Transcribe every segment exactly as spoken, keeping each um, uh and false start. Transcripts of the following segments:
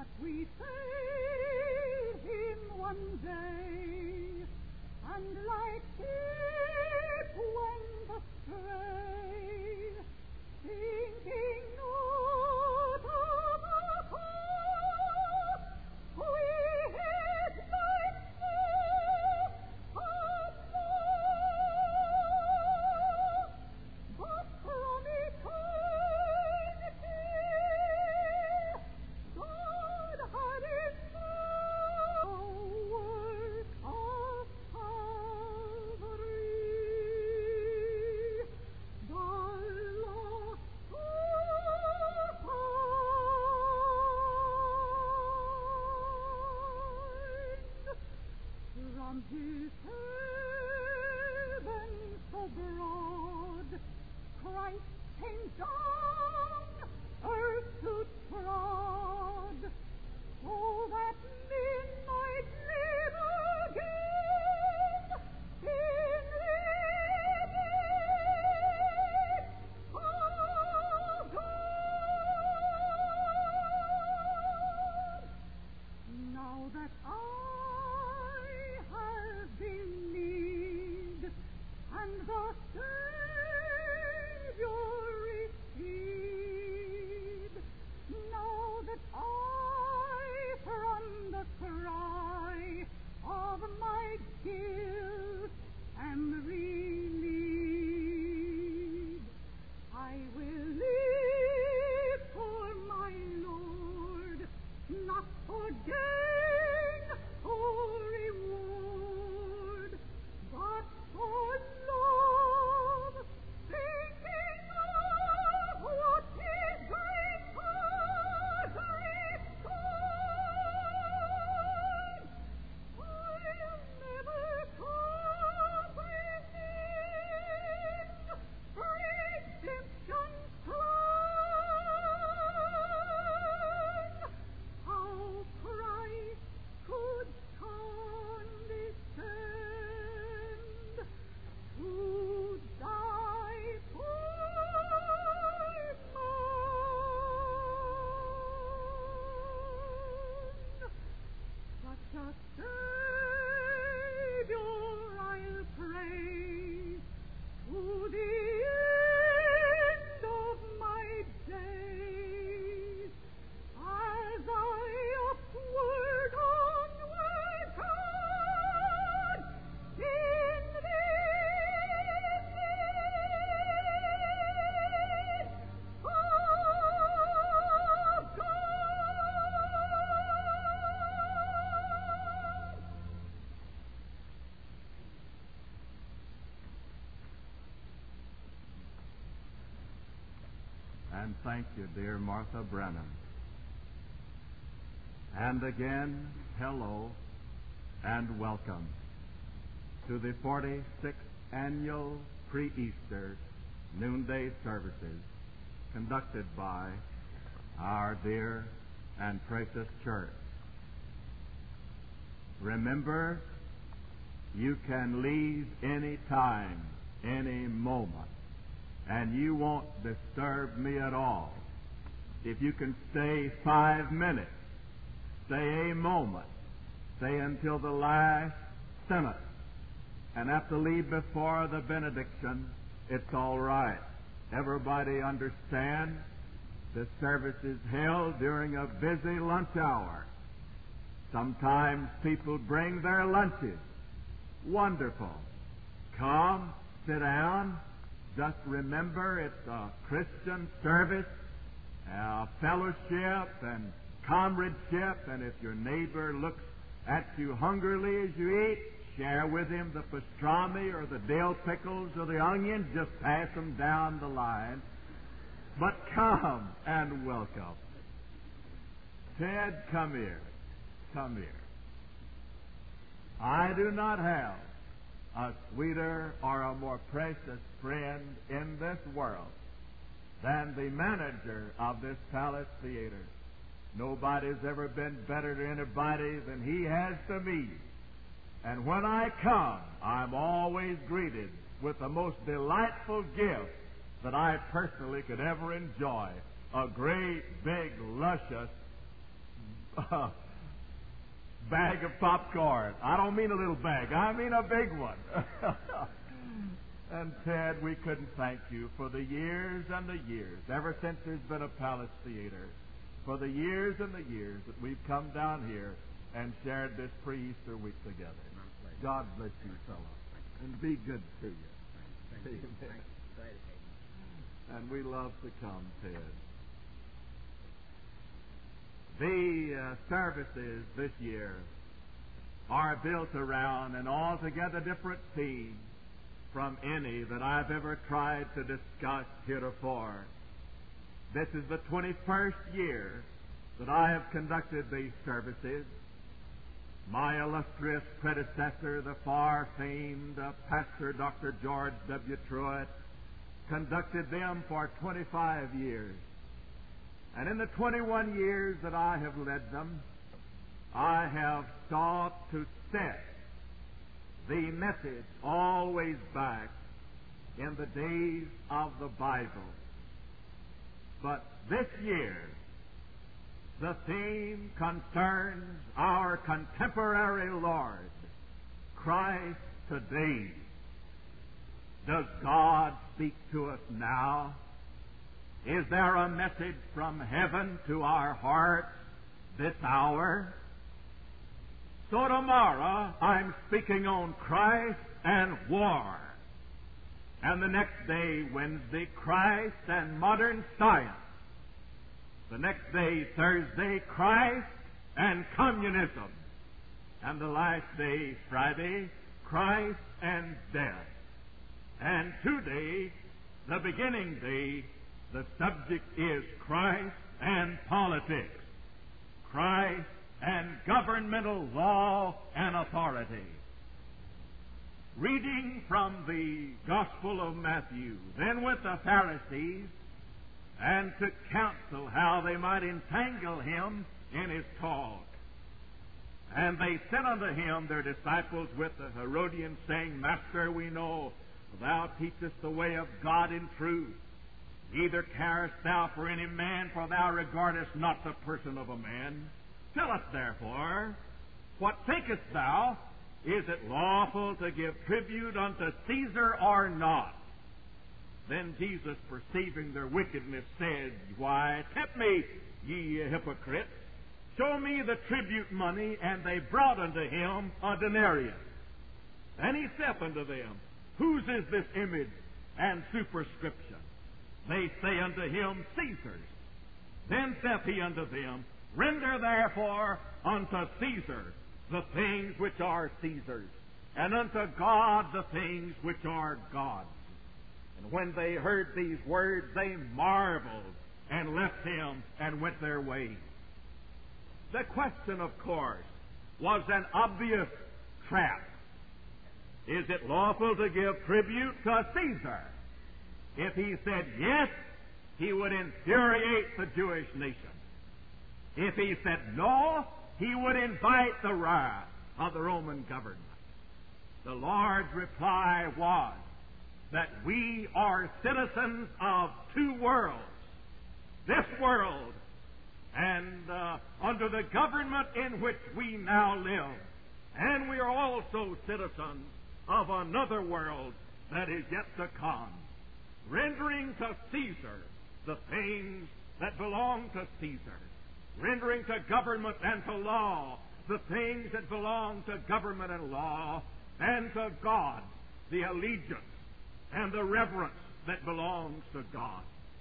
But we failed him one day, and like sheep went astray, thinking not of the cause we had like sheep of love, but from eternity God had in the work of Calvary, the lost find. From his heaven so broad, Christ came down earth to trod, so that men might live again in living of God. Now that I have been need and the Savior received, now that I from the cry of my guilt am relieved, I will live for my Lord, not for gain or reward, but for love, thinking of what His great cause restored. I'll never comprehend redemption's plan, how Christ could condescend to die for man. Such a Savior I'll praise to the end of my days, as I upward, onward turn in the image of God. And thank you, dear Martha Brennan. And again, hello and welcome to the forty-sixth Annual Pre-Easter Noonday Services conducted by our dear and precious church. Remember, you can leave any time, any moment, and you won't disturb me at all. If you can stay five minutes, stay a moment, stay until the last sentence, and have to leave before the benediction, it's all right. Everybody understands the service is held during a busy lunch hour. Sometimes people bring their lunches. Wonderful. Come, sit down. Just remember it's a Christian service, a fellowship and comradeship, and if your neighbor looks at you hungrily as you eat, share with him the pastrami or the dill pickles or the onions. Just pass them down the line. But come and welcome. Ted, come here. Come here. I do not have a sweeter or a more precious friend in this world than the manager of this Palace Theater. Nobody's ever been better to anybody than he has to me. And when I come, I'm always greeted with the most delightful gift that I personally could ever enjoy. A great, big, luscious uh, bag of popcorn. I don't mean a little bag. I mean a big one. And Ted, we couldn't thank you for the years and the years, ever since there's been a Palace Theater, for the years and the years that we've come down here and shared this pre-Easter week together. God bless you, fellow, and be good to you. Amen. And we love to come, Ted. The uh, services this year are built around an altogether different theme from any that I've ever tried to discuss heretofore. This is the twenty-first year that I have conducted these services. My illustrious predecessor, the far-famed uh, Pastor Doctor George W. Truett, conducted them for twenty-five years. And in the twenty-one years that I have led them, I have sought to set the message always back in the days of the Bible. But this year, the theme concerns our contemporary Lord, Christ today. Does God speak to us now? Is there a message from heaven to our hearts this hour? So tomorrow I'm speaking on Christ and war. And the next day, Wednesday, Christ and modern science. The next day, Thursday, Christ and communism. And the last day, Friday, Christ and death. And today, the beginning day, the subject is Christ and politics. Christ and governmental law and authority. Reading from the Gospel of Matthew, then went the Pharisees and took counsel how they might entangle him in his talk. And they sent unto him their disciples with the Herodians, saying, Master, we know thou teachest the way of God in truth. Neither carest thou for any man, for thou regardest not the person of a man. Tell us therefore, what thinkest thou? Is it lawful to give tribute unto Caesar or not? Then Jesus, perceiving their wickedness, said, Why, tempt me, ye hypocrites. Show me the tribute money. And they brought unto him a denarius. And he saith unto them, Whose is this image and superscription? They say unto him, Caesar's. Then saith he unto them, Render therefore unto Caesar the things which are Caesar's, and unto God the things which are God's. And when they heard these words, they marveled, and left him, and went their way. The question, of course, was an obvious trap. Is it lawful to give tribute to Caesar? If he said yes, he would infuriate the Jewish nation. If he said no, he would invite the wrath of the Roman government. The Lord's reply was that we are citizens of two worlds. This world and uh, under the government in which we now live. And we are also citizens of another world that is yet to come, rendering to Caesar the things that belong to Caesar, rendering to government and to law the things that belong to government and law, and to God the allegiance and the reverence that belongs to God.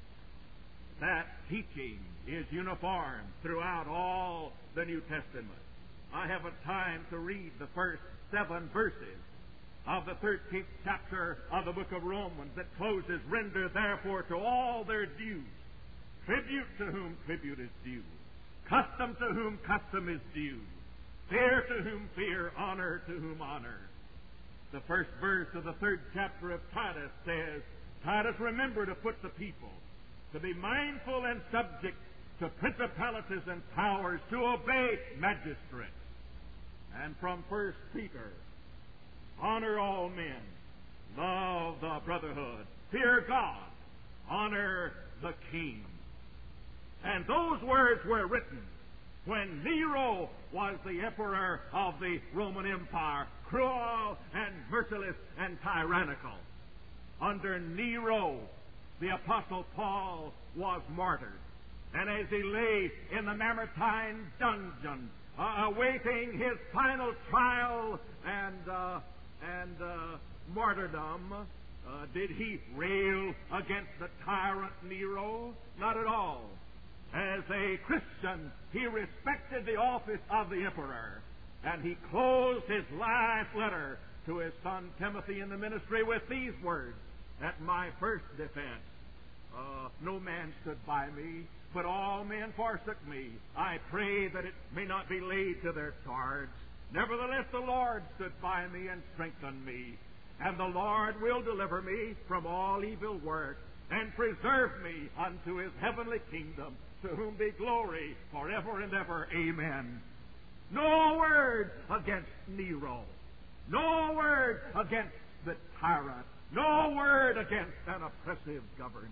That teaching is uniform throughout all the New Testament. I haven't time to read the first seven verses of the thirteenth chapter of the book of Romans that closes, Render therefore to all their dues, tribute to whom tribute is due, custom to whom custom is due, fear to whom fear, honor to whom honor. The first verse of the third chapter of Titus says, Titus, remember to put the people to be mindful and subject to principalities and powers, to obey magistrates. And from First Peter, honor all men, love the brotherhood, fear God, honor the king. And those words were written when Nero was the emperor of the Roman Empire, cruel and merciless and tyrannical. Under Nero, the Apostle Paul was martyred. And as he lay in the Mamertine dungeon, uh, awaiting his final trial and uh, and uh, martyrdom, uh, did he rail against the tyrant Nero? Not at all. As a Christian, he respected the office of the emperor, and he closed his last letter to his son Timothy in the ministry with these words: "At my first defense, uh, no man stood by me, but all men forsook me. I pray that it may not be laid to their charge. Nevertheless, the Lord stood by me and strengthened me, and the Lord will deliver me from all evil work, and preserve me unto his heavenly kingdom, to whom be glory forever and ever. Amen." No word against Nero. No word against the tyrant. No word against an oppressive government.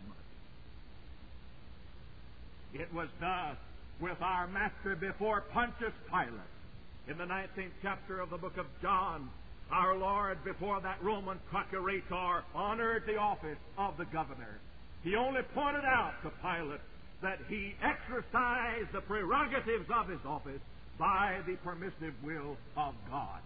It was thus with our Master before Pontius Pilate. In the nineteenth chapter of the book of John, our Lord, before that Roman procurator, honored the office of the governor. He only pointed out to Pilate that he exercised the prerogatives of his office by the permissive will of God.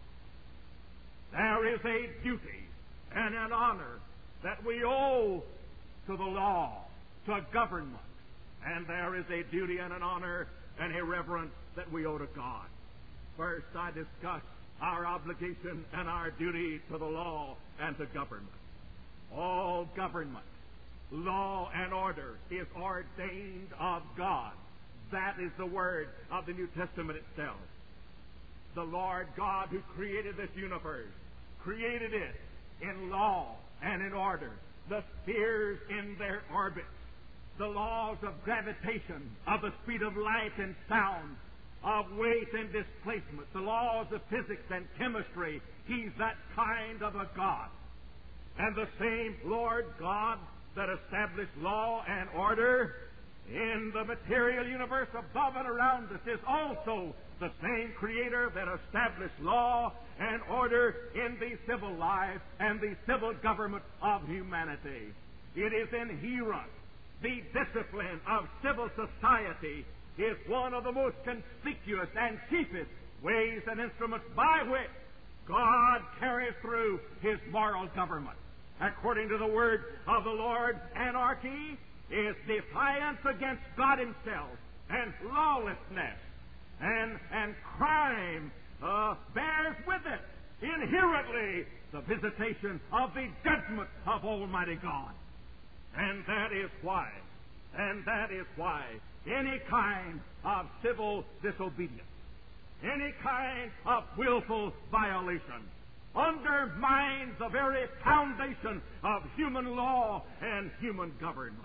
There is a duty and an honor that we owe to the law, to government, and there is a duty and an honor and a reverence that we owe to God. First, I discuss our obligation and our duty to the law and to government. All government, law and order, is ordained of God. That is the word of the New Testament itself. The Lord God who created this universe, created it in law and in order. The spheres in their orbits, the laws of gravitation, of the speed of light and sound, of weight and displacement, the laws of physics and chemistry. He's that kind of a God. And the same Lord God that established law and order in the material universe above and around us is also the same Creator that established law and order in the civil life and the civil government of humanity. It is inherent. The discipline of civil society is one of the most conspicuous and chiefest ways and instruments by which God carries through His moral government. According to the word of the Lord, anarchy is defiance against God Himself, and lawlessness and, and crime uh, bears with it inherently the visitation of the judgment of Almighty God. And that is why, and that is why any kind of civil disobedience, any kind of willful violation undermines the very foundation of human law and human government.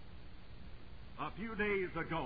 A few days ago,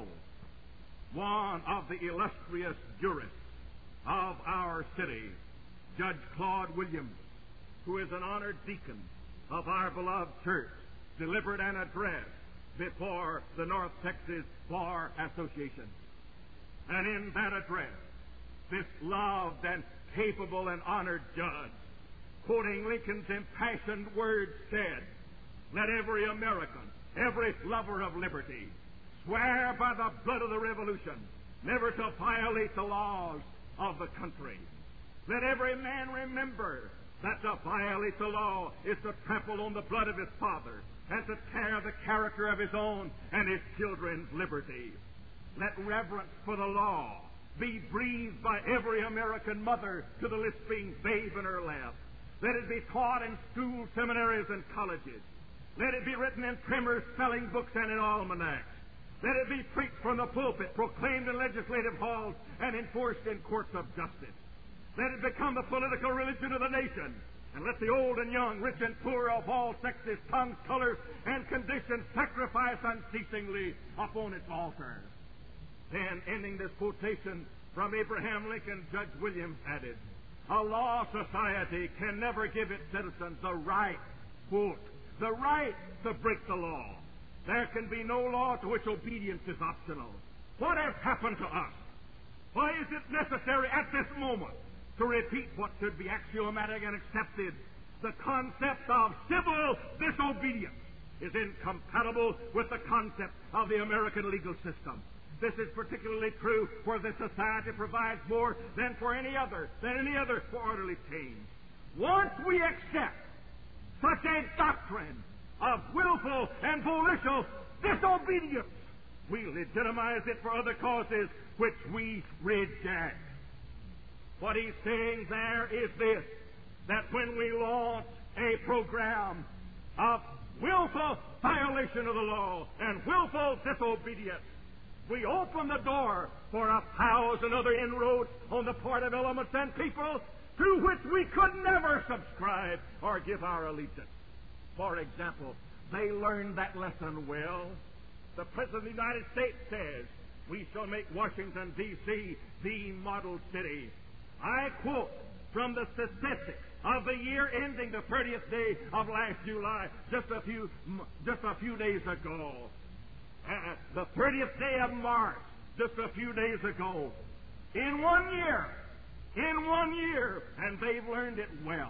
one of the illustrious jurists of our city, Judge Claude Williams, who is an honored deacon of our beloved church, delivered an address before the North Texas Bar Association. And in that address, this loved and capable and honored judge, quoting Lincoln's impassioned words, said, "Let every American, every lover of liberty, swear by the blood of the Revolution never to violate the laws of the country. Let every man remember that to violate the law is to trample on the blood of his father and to tear the character of his own and his children's liberty. Let reverence for the law be breathed by every American mother to the lisping babe in her lap. Let it be taught in schools, seminaries, and colleges. Let it be written in primers, spelling books, and in almanacs. Let it be preached from the pulpit, proclaimed in legislative halls, and enforced in courts of justice. Let it become the political religion of the nation. And let the old and young, rich and poor, of all sexes, tongues, colors, and conditions sacrifice unceasingly upon its altar." Then, ending this quotation from Abraham Lincoln, Judge Williams added, "A law society can never give its citizens the right, quote, the right to break the law. There can be no law to which obedience is optional. What has happened to us? Why is it necessary at this moment to repeat what should be axiomatic and accepted? The concept of civil disobedience is incompatible with the concept of the American legal system. This is particularly true where the society provides more than for any other, than any other for orderly change. Once we accept such a doctrine of willful and volitional disobedience, we legitimize it for other causes which we reject. What he's saying there is this, that when we launch a program of willful violation of the law and willful disobedience, we open the door for a thousand other inroads on the part of elements and people to which we could never subscribe or give our allegiance. For example, they learned that lesson well. The President of the United States says, we shall make Washington, D C the model city. I quote from the statistics of the year ending the thirtieth day of last July, just a few, just a few days ago. Uh, the thirtieth day of March, just a few days ago. In one year, in one year, and they've learned it well.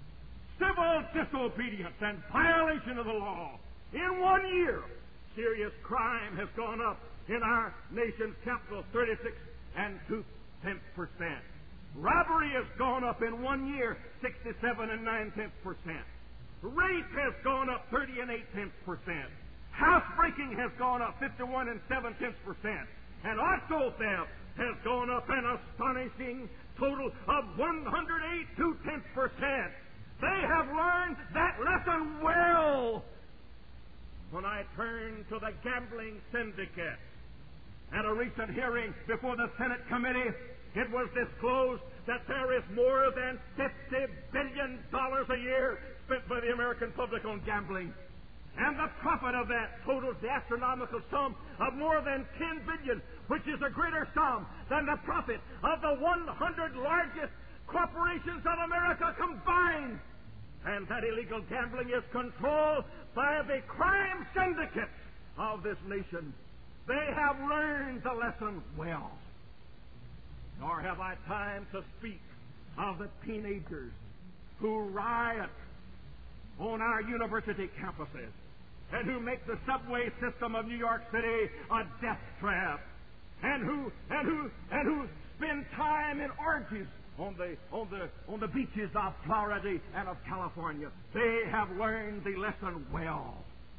Civil disobedience and violation of the law. In one year, serious crime has gone up in our nation's capital thirty-six and two tenths percent. Robbery has gone up in one year sixty-seven and nine tenths percent. Rape has gone up thirty and eight tenths percent. Housebreaking has gone up fifty-one and seven tenths percent. And auto theft has gone up an astonishing total of one hundred eight two tenths percent. They have learned that lesson well. When I turn to the gambling syndicate, at a recent hearing before the Senate committee, it was disclosed that there is more than fifty billion dollars a year spent by the American public on gambling. And the profit of that totals the astronomical sum of more than ten billion dollars, which is a greater sum than the profit of the one hundred largest corporations of America combined. And that illegal gambling is controlled by the crime syndicates of this nation. They have learned the lesson well. Nor have I time to speak of the teenagers who riot on our university campuses and who make the subway system of New York City a death trap, and who and who and who spend time in orgies on the on the on the beaches of Florida and of California. They have learned the lesson well.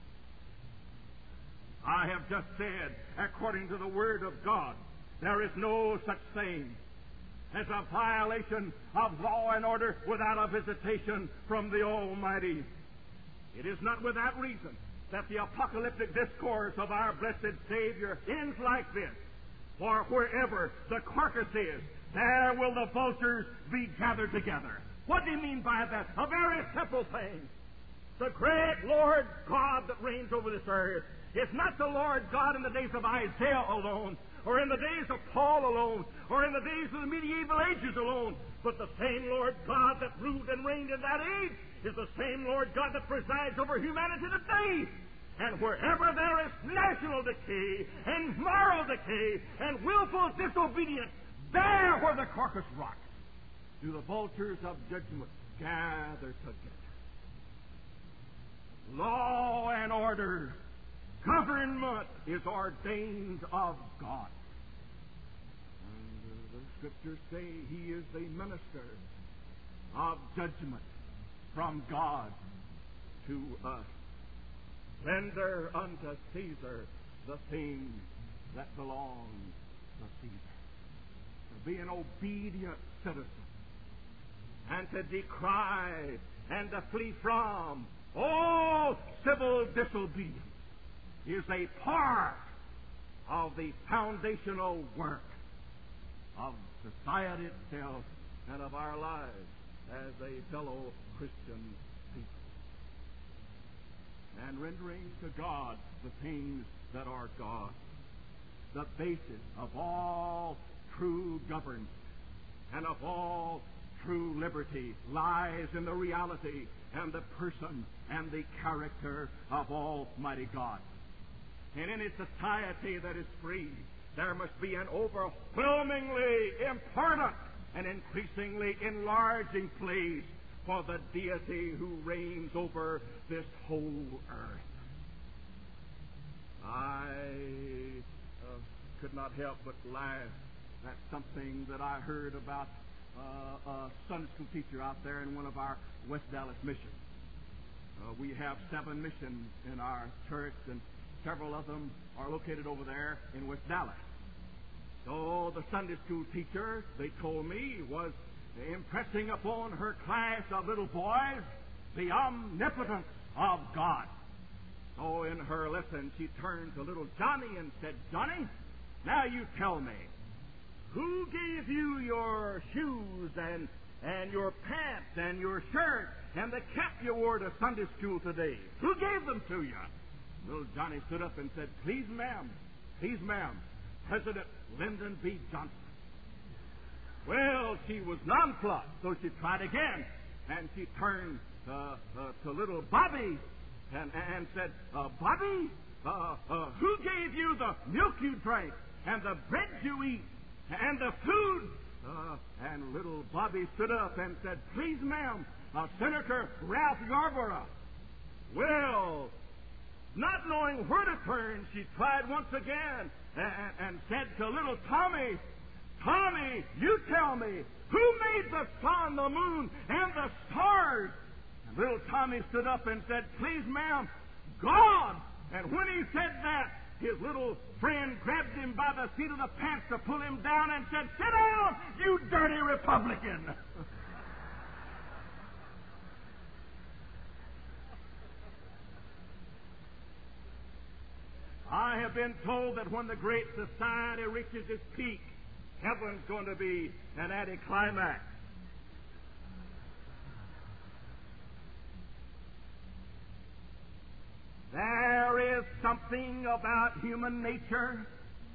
I have just said, according to the Word of God, there is no such thing as a violation of law and order without a visitation from the Almighty. It is not without reason that the apocalyptic discourse of our blessed Savior ends like this. For wherever the carcass is, there will the vultures be gathered together. What do you mean by that? A very simple thing. The great Lord God that reigns over this earth is not the Lord God in the days of Isaiah alone, or in the days of Paul alone, or in the days of the medieval ages alone, but the same Lord God that ruled and reigned in that age is the same Lord God that presides over humanity today. And wherever there is national decay and moral decay and willful disobedience, there where the carcass rots, do the vultures of judgment gather together. Law and order, government is ordained of God. And uh, the Scriptures say He is the minister of judgment from God to us. Render unto Caesar the things that belong to Caesar. To be an obedient citizen and to decry and to flee from all civil disobedience is a part of the foundational work of society itself and of our lives as a fellow Christian people. And rendering to God the things that are God. The basis of all true government and of all true liberty lies in the reality and the person and the character of Almighty God. And in a society that is free, there must be an overwhelmingly important and increasingly enlarging place for the deity who reigns over this whole earth. I uh, could not help but laugh at something that I heard about uh, a Sunday school teacher out there in one of our West Dallas missions. Uh, we have seven missions in our church, and several of them are located over there in West Dallas. So the Sunday school teacher, they told me, was impressing upon her class of little boys the omnipotence of God. So in her lesson, she turned to little Johnny and said, "Johnny, now you tell me, who gave you your shoes and and your pants and your shirt and the cap you wore to Sunday school today? Who gave them to you?" Little Johnny stood up and said, "Please, ma'am, please, ma'am, President Lyndon B. Johnson." Well, she was nonplussed, so she tried again, and she turned uh, uh, to little Bobby and, and said, uh, "Bobby, uh, uh, who gave you the milk you drank and the bread you eat and the food?" Uh, and little Bobby stood up and said, "Please, ma'am, uh, Senator Ralph Yarborough." Well, not knowing where to turn, she tried once again and, and said to little Tommy, "Tommy, you tell me, who made the sun, the moon, and the stars?" And little Tommy stood up and said, "Please, ma'am, God." And when he said that, his little friend grabbed him by the seat of the pants to pull him down and said, "Sit down, you dirty Republican." I have been told that when the Great Society reaches its peak, heaven's going to be an anticlimax. There is something about human nature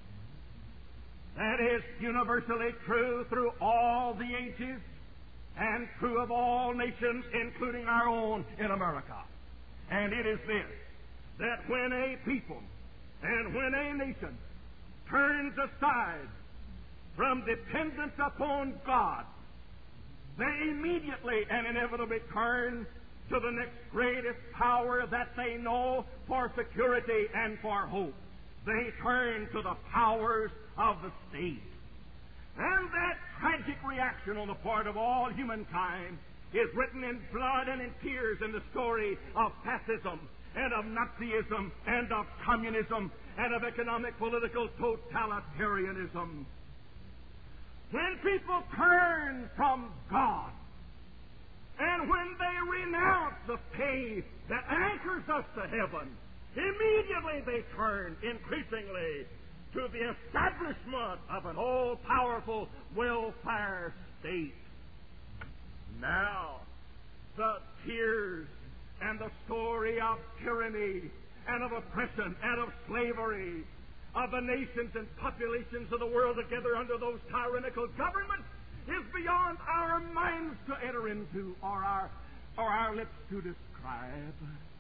that is universally true through all the ages and true of all nations, including our own in America. And it is this, that when a people and when a nation turns aside from dependence upon God, they immediately and inevitably turn to the next greatest power that they know for security and for hope. They turn to the powers of the state. And that tragic reaction on the part of all humankind is written in blood and in tears in the story of fascism and of Nazism and of communism and of economic political totalitarianism. When people turn from God, and when they renounce the faith that anchors us to heaven, immediately they turn increasingly to the establishment of an all-powerful welfare state. Now, the tears and the story of tyranny and of oppression and of slavery of the nations and populations of the world together under those tyrannical governments is beyond our minds to enter into or our, or our lips to describe.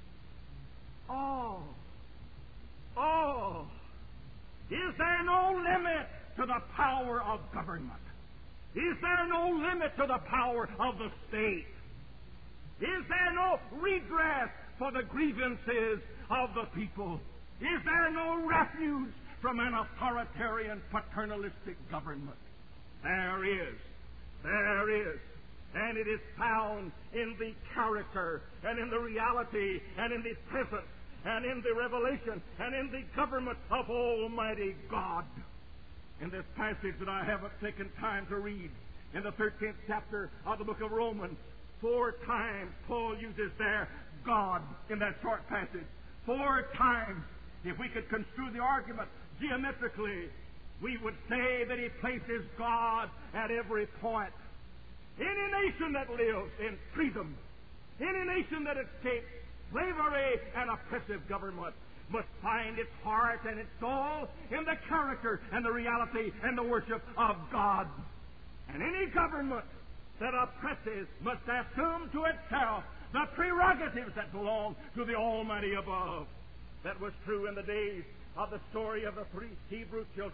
Oh, oh, is there no limit to the power of government? Is there no limit to the power of the state? Is there no redress for the grievances of the people? Is there no refuge from an authoritarian, paternalistic government? There is. There is. And it is found in the character and in the reality and in the presence and in the revelation and in the government of Almighty God. In this passage that I haven't taken time to read, in the thirteenth chapter of the book of Romans, four times Paul uses there God in that short passage. Four times. If we could construe the argument geometrically, we would say that he places God at every point. Any nation that lives in freedom, any nation that escapes slavery and oppressive government, must find its heart and its soul in the character and the reality and the worship of God. And any government that oppresses must assume to itself the prerogatives that belong to the Almighty above. That was true in the days of the story of the three Hebrew children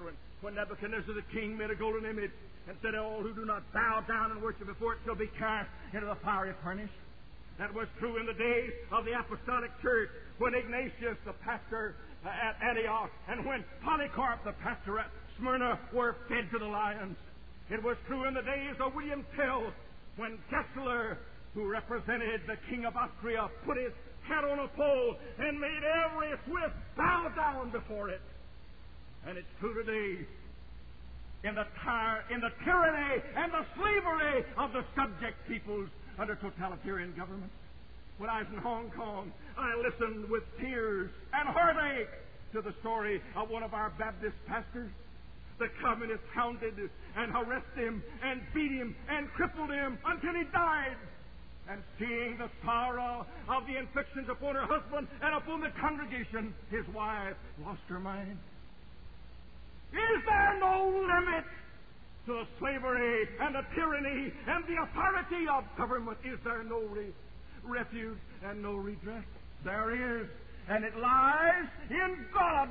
when Nebuchadnezzar the king made a golden image and said, all who do not bow down and worship before it shall be cast into the fiery furnace. That was true in the days of the apostolic church, when Ignatius, the pastor at Antioch, and when Polycarp, the pastor at Smyrna, were fed to the lions. It was true in the days of William Tell, when Gessler, who represented the king of Austria, put his head on a pole and made every Swiss bow down before it. And it's true today in the, tar- in the tyranny and the slavery of the subject peoples under totalitarian governments. When I was in Hong Kong, I listened with tears and heartache to the story of one of our Baptist pastors. The communists hounded and harassed him and beat him and crippled him until he died. And seeing the sorrow of the inflictions upon her husband and upon the congregation, his wife lost her mind. Is there no limit to the slavery and the tyranny and the authority of government? Is there no re- refuge and no redress? There is, and it lies in God.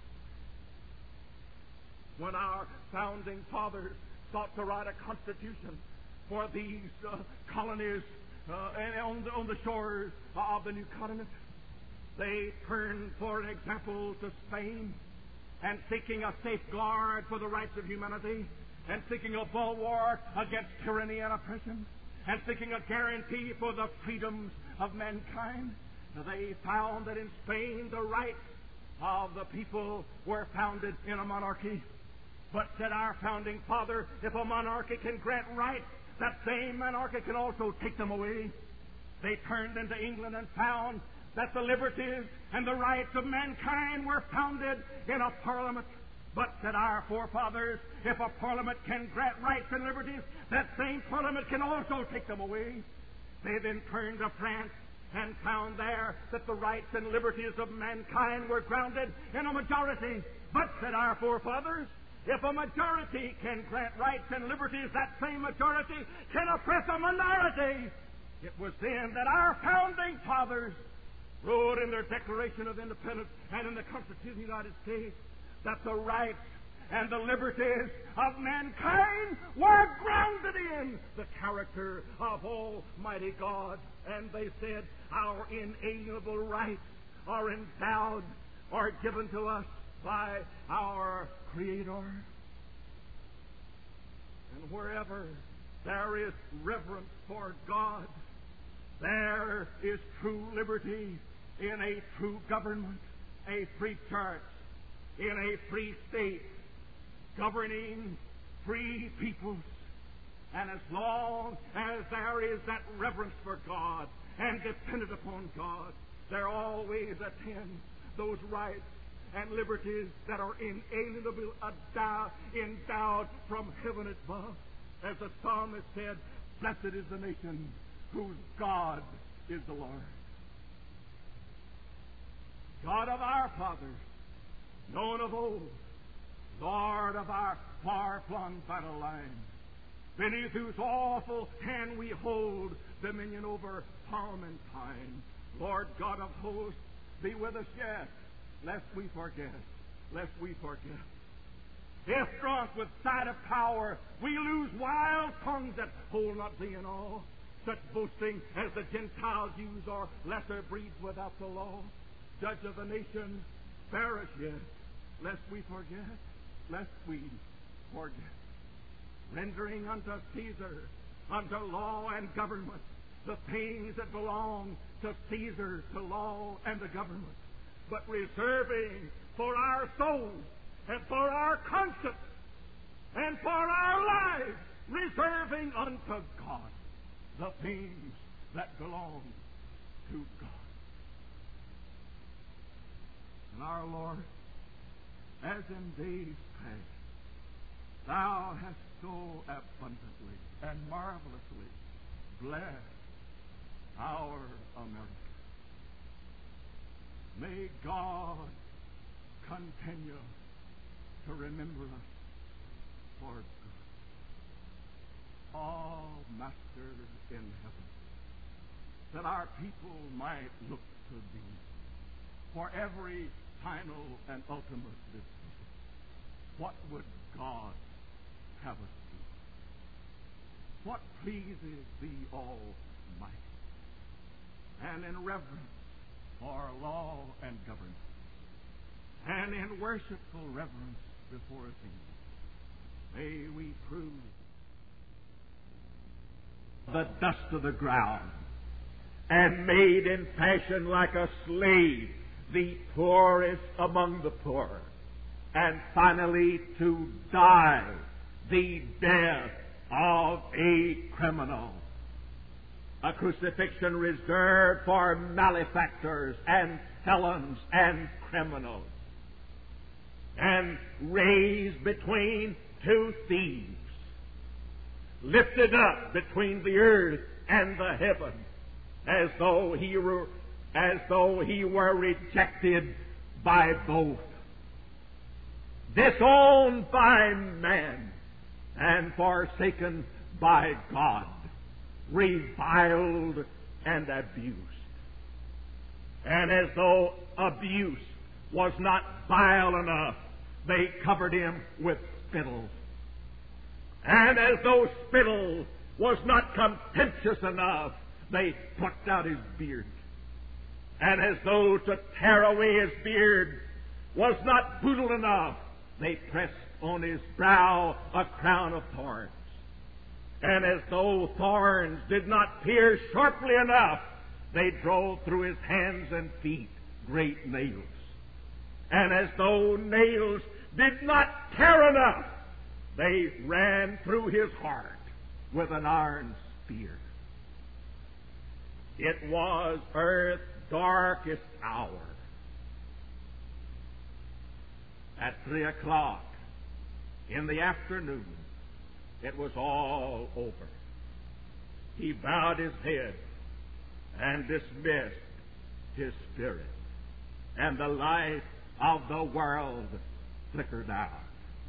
When our founding fathers sought to write a constitution for these uh, colonies uh, and on the, on the shores of the new continent, they turned for an example to Spain, and seeking a safeguard for the rights of humanity, and seeking a bulwark against tyranny and oppression, and seeking a guarantee for the freedoms of mankind. They found that in Spain the rights of the people were founded in a monarchy. But said our founding father, if a monarchy can grant rights, that same monarchy can also take them away. They turned into England and found that the liberties and the rights of mankind were founded in a parliament. But said our forefathers, if a parliament can grant rights and liberties, that same parliament can also take them away. They then turned to France and found there that the rights and liberties of mankind were grounded in a majority. But said our forefathers, if a majority can grant rights and liberties, that same majority can oppress a minority. It was then that our founding fathers wrote in their Declaration of Independence and in the Constitution of the United States that the rights and the liberties of mankind were grounded in the character of Almighty God. And they said our inalienable rights are endowed or given to us by our Creator. And wherever there is reverence for God, there is true liberty in a true government, a free church, in a free state, governing free peoples. And as long as there is that reverence for God and dependent upon God, there always attend those rights and liberties that are inalienable, endowed from heaven above. As the psalmist said, blessed is the nation whose God is the Lord. God of our fathers, known of old, Lord of our far-flung battle lines, beneath whose awful hand we hold dominion over palm and pine. Lord God of hosts, be with us yet, lest we forget, lest we forget. If drunk with sight of power, we lose wild tongues that hold not thee in awe. Such boasting as the Gentiles use are lesser breeds without the law. Judge of the nation, spare us yet, lest we forget, lest we forget. Rendering unto Caesar, unto law and government, the things that belong to Caesar, to law and the government, but reserving for our souls and for our conscience and for our lives, reserving unto God the things that belong to God. And our Lord, as in days past, Thou hast so abundantly and marvelously blessed our America. May God continue to remember us for good. Oh, Master in heaven, that our people might look to Thee for every final and ultimate decision. What would God, have a seat. What pleases thee, Almighty? And in reverence for law and government, and in worshipful reverence before thee, may we prove the dust of the ground, and made in fashion like a slave, the poorest among the poor, and finally to die the death of a criminal. A crucifixion reserved for malefactors and felons and criminals, and raised between two thieves, lifted up between the earth and the heaven, as though he were, as though he were rejected by both, disowned by man, and forsaken by God, reviled and abused. And as though abuse was not vile enough, they covered him with spittle. And as though spittle was not contemptuous enough, they plucked out his beard. And as though to tear away his beard was not brutal enough, they pressed on his brow a crown of thorns. And as though thorns did not pierce sharply enough, they drove through his hands and feet great nails. And as though nails did not tear enough, they ran through his heart with an iron spear. It was earth's darkest hour. At three o'clock in the afternoon, it was all over. He bowed his head and dismissed his spirit, and the light of the world flickered out.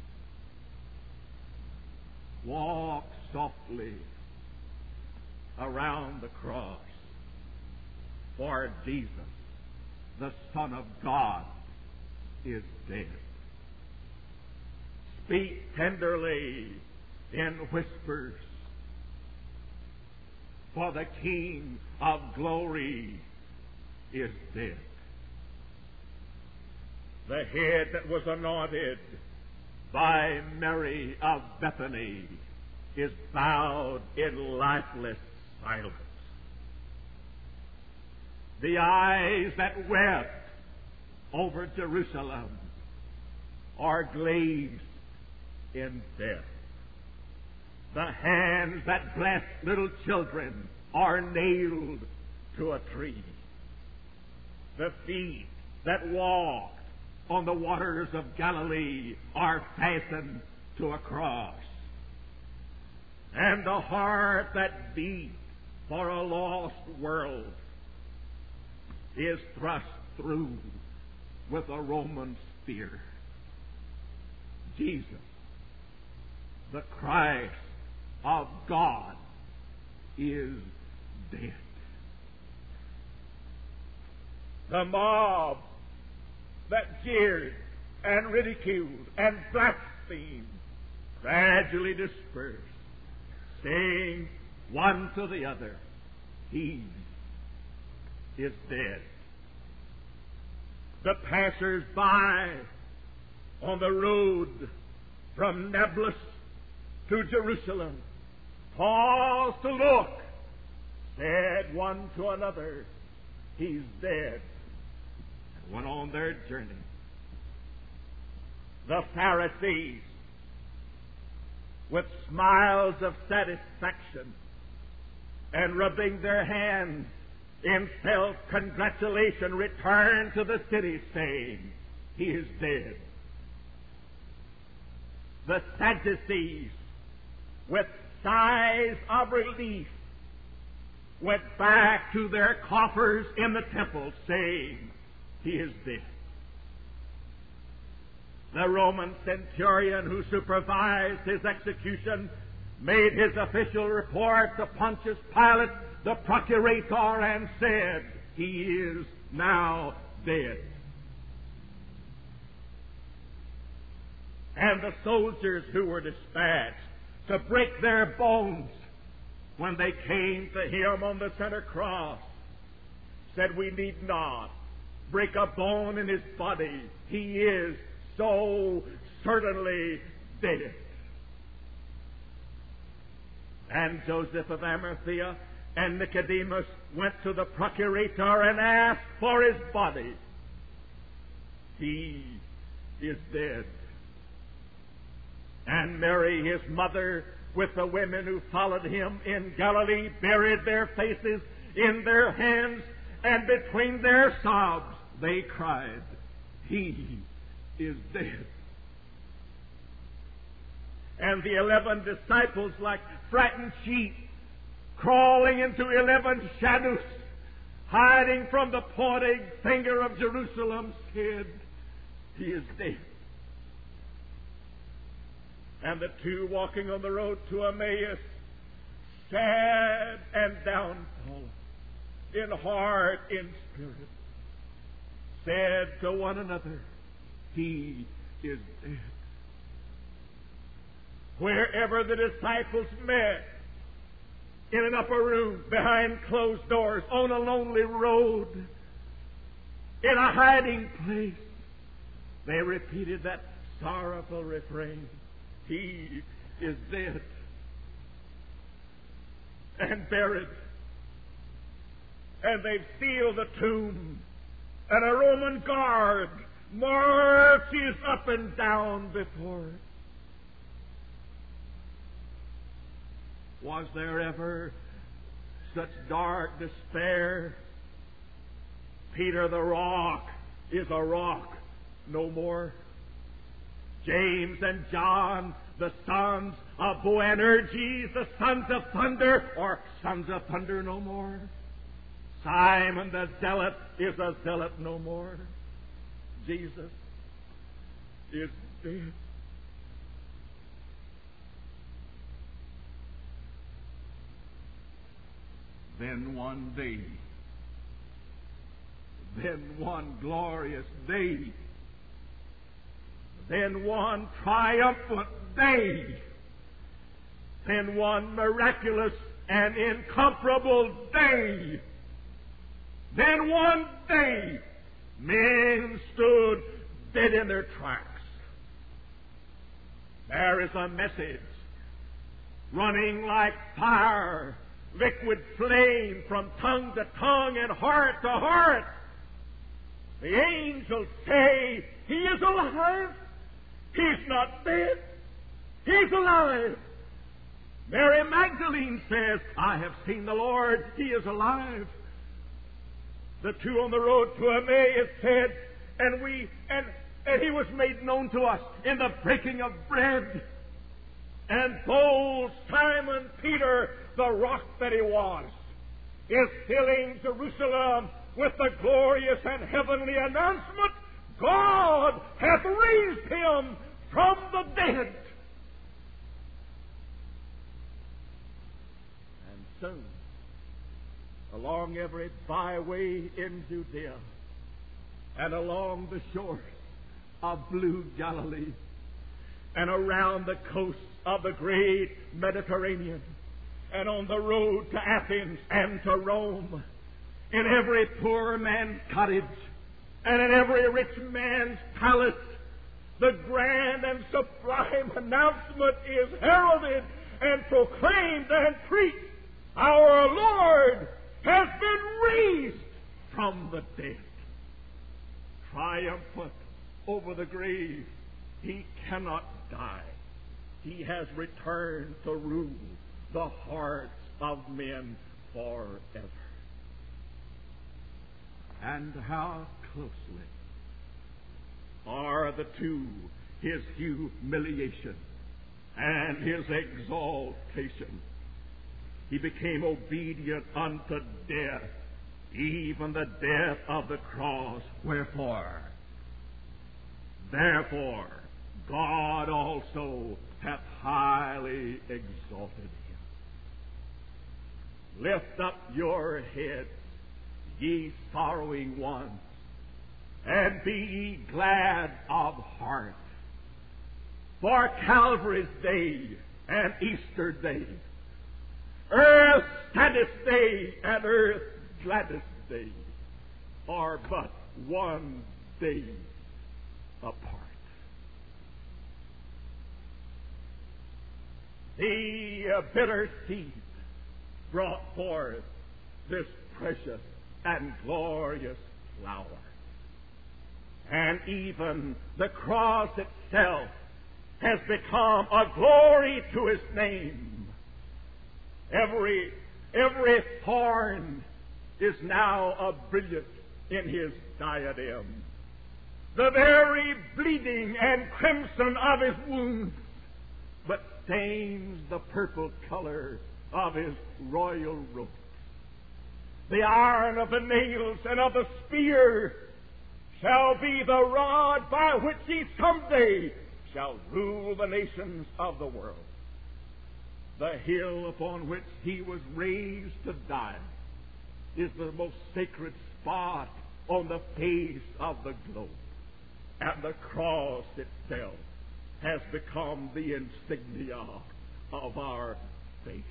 Walk softly around the cross, for Jesus, the Son of God, is dead. Speak tenderly in whispers, for the King of glory is dead. The head that was anointed by Mary of Bethany is bowed in lifeless silence. The eyes that wept over Jerusalem are glazed in death. The hands that blessed little children are nailed to a tree. The feet that walked on the waters of Galilee are fastened to a cross. And the heart that beat for a lost world is thrust through with a Roman spear. Jesus, the Christ of God, is dead. The mob that jeered and ridiculed and blasphemed gradually dispersed, saying one to the other, "He is dead." The passers-by on the road from Nablus to Jerusalem paused to look, said one to another, "He's dead," and went on their journey. The Pharisees, with smiles of satisfaction and rubbing their hands in self-congratulation, returned to the city saying, "He is dead." The Sadducees, with sighs of relief, went back to their coffers in the temple saying, "He is dead." The Roman centurion who supervised his execution made his official report to Pontius Pilate, the procurator, and said, "He is now dead." And the soldiers who were dispatched to break their bones when they came to him on the center cross said, we need not break a bone in his body. He is so certainly dead. And Joseph of Arimathea and Nicodemus went to the procurator and asked for his body. He is dead. And Mary, his mother, with the women who followed him in Galilee, buried their faces in their hands, and between their sobs they cried, he is dead. And the eleven disciples, like frightened sheep, crawling into eleven shadows, hiding from the pointing finger of Jerusalem, said, he is dead. And the two walking on the road to Emmaus, sad and downfallen, in heart, in spirit, said to one another, he is dead. Wherever the disciples met, in an upper room, behind closed doors, on a lonely road, in a hiding place, they repeated that sorrowful refrain, he is dead and buried. And they've sealed the tomb, and a Roman guard marches up and down before it. Was there ever such dark despair? Peter the rock is a rock no more. James and John, the sons of Boanerges, the sons of thunder, or sons of thunder no more. Simon the zealot is a zealot no more. Jesus is dead. Then one day, then one glorious day, then one triumphant day, then one miraculous and incomparable day, then one day, men stood dead in their tracks. There is a message running like fire, liquid flame from tongue to tongue and heart to heart. The angels say, he is alive. He's not dead. He's alive. Mary Magdalene says, I have seen the Lord. He is alive. The two on the road to Emmaus said, and we, and, and he was made known to us in the breaking of bread. And bold Simon Peter, the rock that he was, is filling Jerusalem with the glorious and heavenly announcement, God hath raised him from the dead. And soon, along every byway in Judea and along the shores of blue Galilee and around the coasts of the great Mediterranean and on the road to Athens and to Rome, in every poor man's cottage and in every rich man's palace, the grand and sublime announcement is heralded and proclaimed and preached. Our Lord has been raised from the dead. Triumphant over the grave, he cannot die. He has returned to rule the hearts of men forever. And how closely are the two, his humiliation and his exaltation. He became obedient unto death, even the death of the cross. Wherefore? Therefore, God also hath highly exalted him. Lift up your heads, ye sorrowing ones, and be ye glad of heart. for Calvary's day and Easter day, earth's saddest day and earth's gladdest day are but one day apart. The bitter seed brought forth this precious and glorious flower. And even the cross itself has become a glory to His name. Every, every thorn is now a brilliant in His diadem. The very bleeding and crimson of His wounds but stains the purple color of His royal robe. The iron of the nails and of the spear shall be the rod by which He someday shall rule the nations of the world. The hill upon which He was raised to die is the most sacred spot on the face of the globe. And the cross itself has become the insignia of our faith.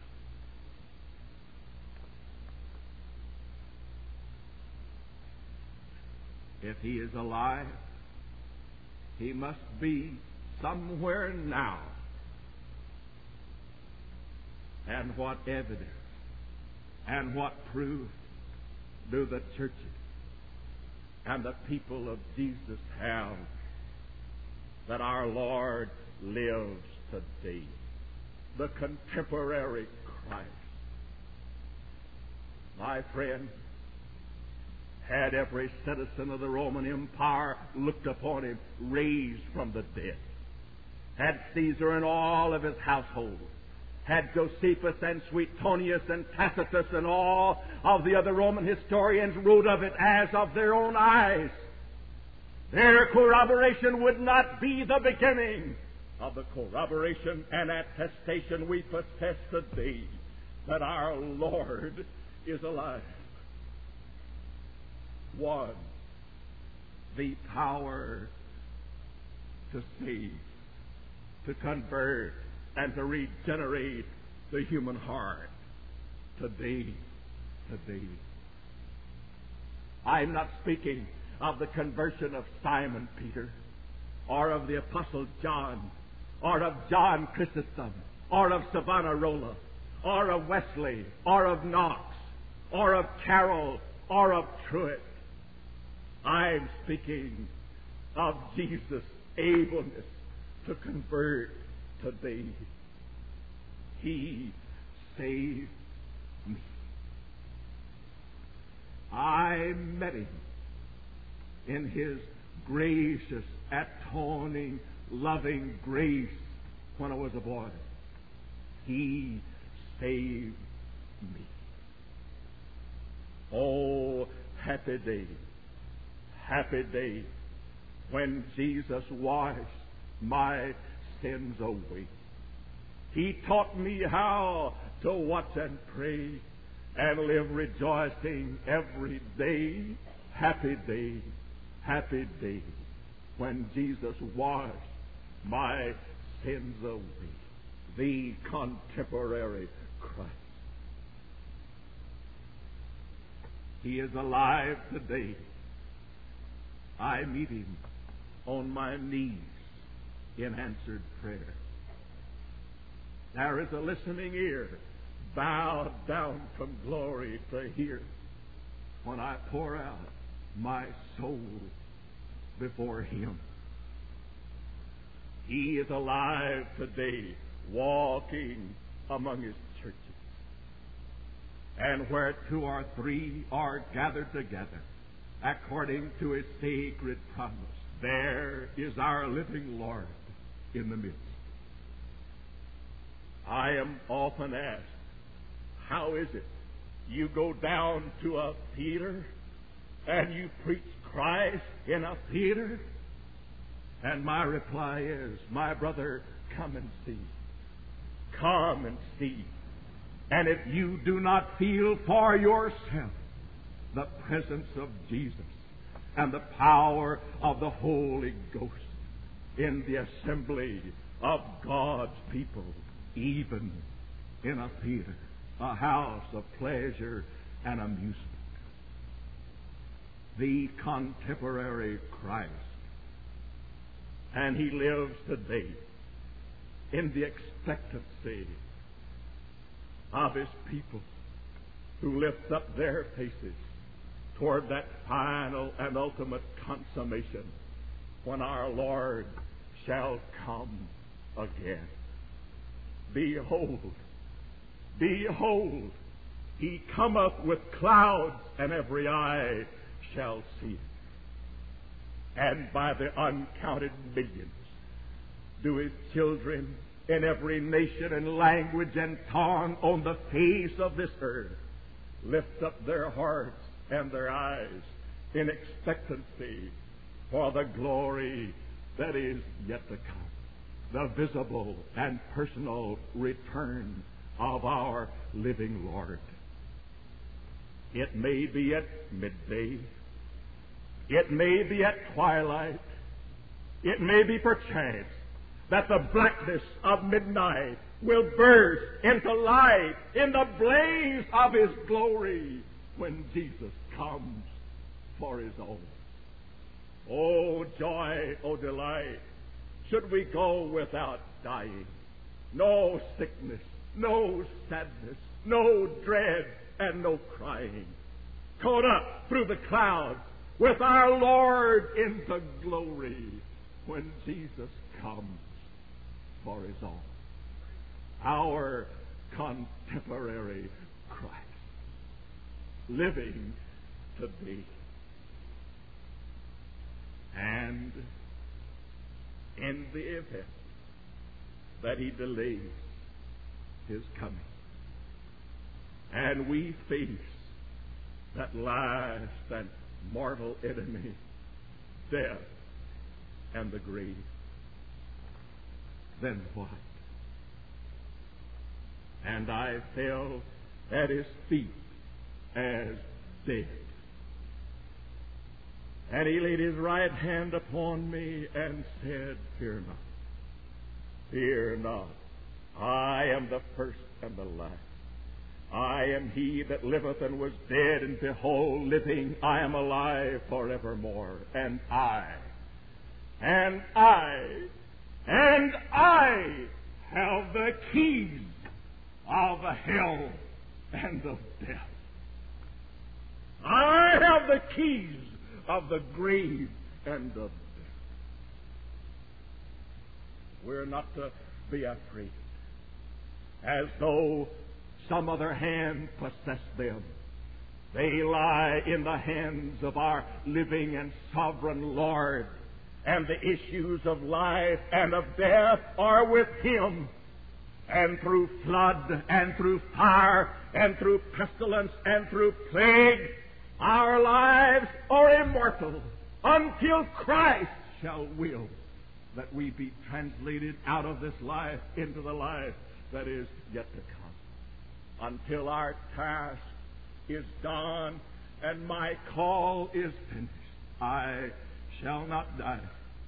If He is alive, He must be somewhere now. And what evidence and what proof do the churches and the people of Jesus have that our Lord lives today? The contemporary Christ. My friend, had every citizen of the Roman Empire looked upon Him raised from the dead, had Caesar and all of his household, had Josephus and Suetonius and Tacitus and all of the other Roman historians wrote of it as of their own eyes, their corroboration would not be the beginning of the corroboration and attestation we possess today that our Lord is alive. One, the power to save, to convert, and to regenerate the human heart today, today. I'm not speaking of the conversion of Simon Peter, or of the Apostle John, or of John Chrysostom, or of Savonarola, or of Wesley, or of Knox, or of Carroll, or of Truett. I'm speaking of Jesus' ableness to convert today. He saved me. I met Him in His gracious, atoning, loving grace when I was a boy. He saved me. Oh, happy day, happy day when Jesus washed my sins away. He taught me how to watch and pray and live rejoicing every day. Happy day, happy day when Jesus washed my sins away. The contemporary Christ. He is alive today. I meet Him on my knees in answered prayer. There is a listening ear bowed down from glory to hear when I pour out my soul before Him. He is alive today, walking among His churches. And where two or three are gathered together, according to His sacred promise, there is our living Lord in the midst. I am often asked, how is it you go down to a theater and you preach Christ in a theater? And my reply is, my brother, come and see. Come and see. And if you do not feel for yourself the presence of Jesus and the power of the Holy Ghost, in the assembly of God's people, even in a theater, a house of pleasure and amusement. The contemporary Christ. And He lives today in the expectancy of His people who lift up their faces toward that final and ultimate consummation when our Lord shall come again. Behold, behold, He cometh with clouds, and every eye shall see it. And by the uncounted millions do His children in every nation and language and tongue on the face of this earth lift up their hearts and their eyes in expectancy for the glory that is yet to come, the visible and personal return of our living Lord. It may be at midday, it may be at twilight, it may be perchance that the blackness of midnight will burst into light in the blaze of His glory when Jesus comes for His own. Oh joy, oh delight, should we go without dying. No sickness, no sadness, no dread, and no crying. Caught up through the clouds with our Lord into glory when Jesus comes for His own. Our contemporary Christ, living today. And in the event that He delays His coming, and we face that last and mortal enemy, death and the grave, then what? And I fell at His feet as dead. And He laid His right hand upon me and said, Fear not, fear not. I am the first and the last. I am He that liveth and was dead, and behold, living, I am alive forevermore. And I, and I, and I have the keys of hell and of death. I have the keys of the grave and of death. We're not to be afraid, as though some other hand possessed them. They lie in the hands of our living and sovereign Lord, and the issues of life and of death are with Him. And through flood, and through fire, and through pestilence, and through plague, our lives are immortal until Christ shall will that we be translated out of this life into the life that is yet to come. Until our task is done and my call is finished, I shall not die.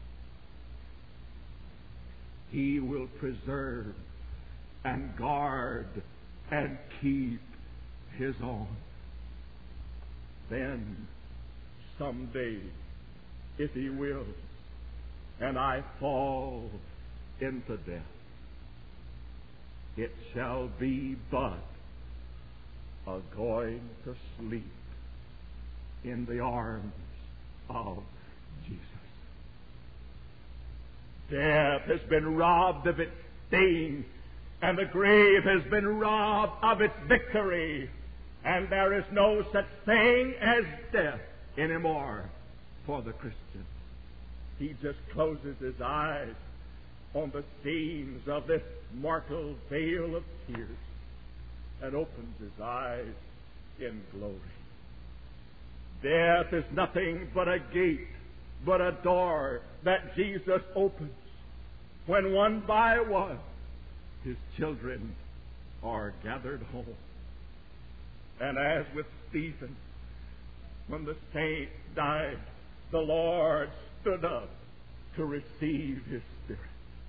He will preserve and guard and keep His own. Then, someday, if He wills, and I fall into death, it shall be but a going to sleep in the arms of Jesus. Death has been robbed of its sting, and the grave has been robbed of its victory, and there is no such thing as death anymore for the Christian. He just closes his eyes on the scenes of this mortal vale of tears and opens his eyes in glory. Death is nothing but a gate, but a door that Jesus opens when one by one His children are gathered home. And as with Stephen, when the saint died, the Lord stood up to receive His Spirit.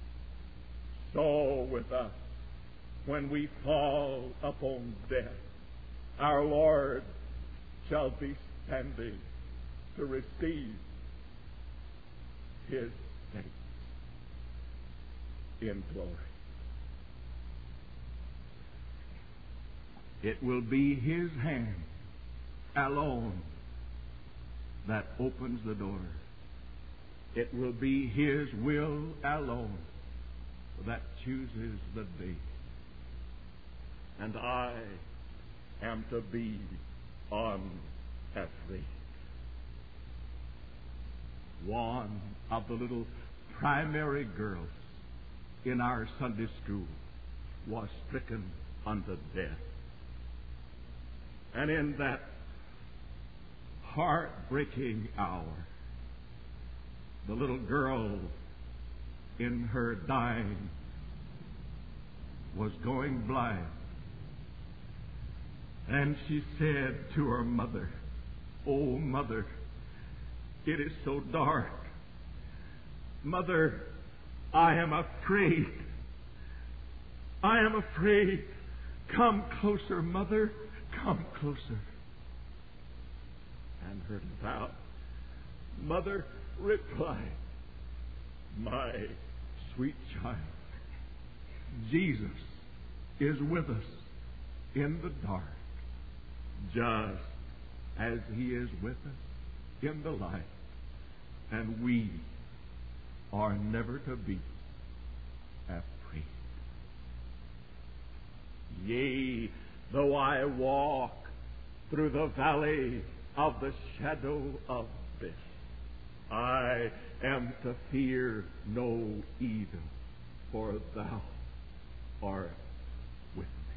So with us, when we fall upon death, our Lord shall be standing to receive His saints in glory. It will be His hand alone that opens the door. It will be His will alone that chooses the day. And I am to be unafraid. One of the little primary girls in our Sunday school was stricken unto death. And in that heartbreaking hour, the little girl in her dying was going blind. And she said to her mother, "Oh, Mother, it is so dark. Mother, I am afraid. I am afraid. Come closer, Mother. Come closer." And her devout mother replied, "My sweet child, Jesus is with us in the dark, just as He is with us in the light, and we are never to be afraid. Yea, though I walk through the valley of the shadow of death, I am to fear no evil, for Thou art with me.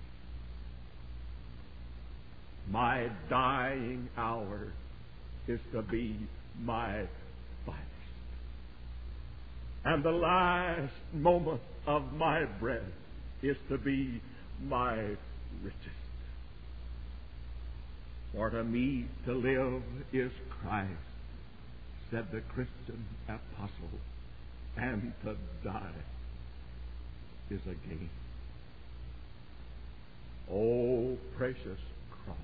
My dying hour is to be my finest, and the last moment of my breath is to be my richest. For to me to live is Christ, said the Christian apostle, and to die is a gain. Oh, precious cross!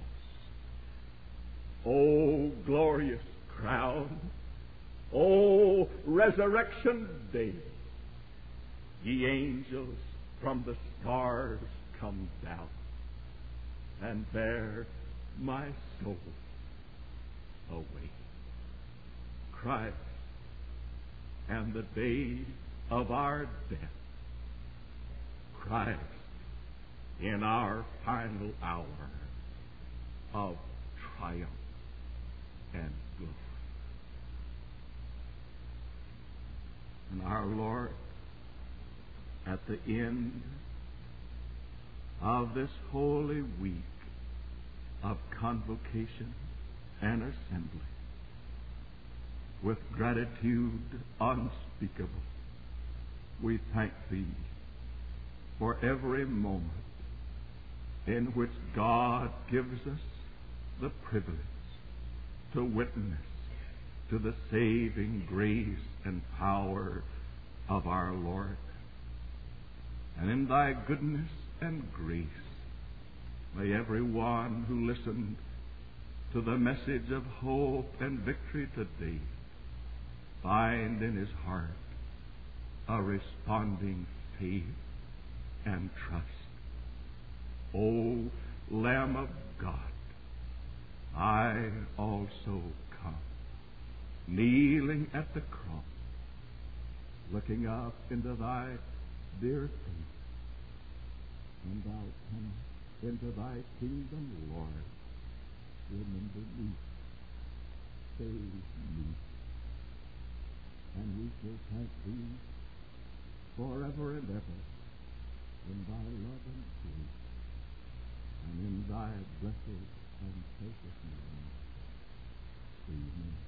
Oh, glorious crown! Oh, resurrection day! Ye angels from the stars come down and bear my soul away. Christ and the day of our death, Christ in our final hour of triumph and glory. And our Lord, at the end of this holy week of convocation and assembly, with gratitude unspeakable, we thank Thee for every moment in which God gives us the privilege to witness to the saving grace and power of our Lord. And in Thy goodness and grace, may every one who listened to the message of hope and victory today find in his heart a responding faith and trust. O Lamb of God, I also come, kneeling at the cross, looking up into Thy dear face, when Thou comest into Thy kingdom, Lord, remember me, save me, and we shall thank Thee forever and ever in Thy love and grace, and in Thy blessed and precious name. Amen.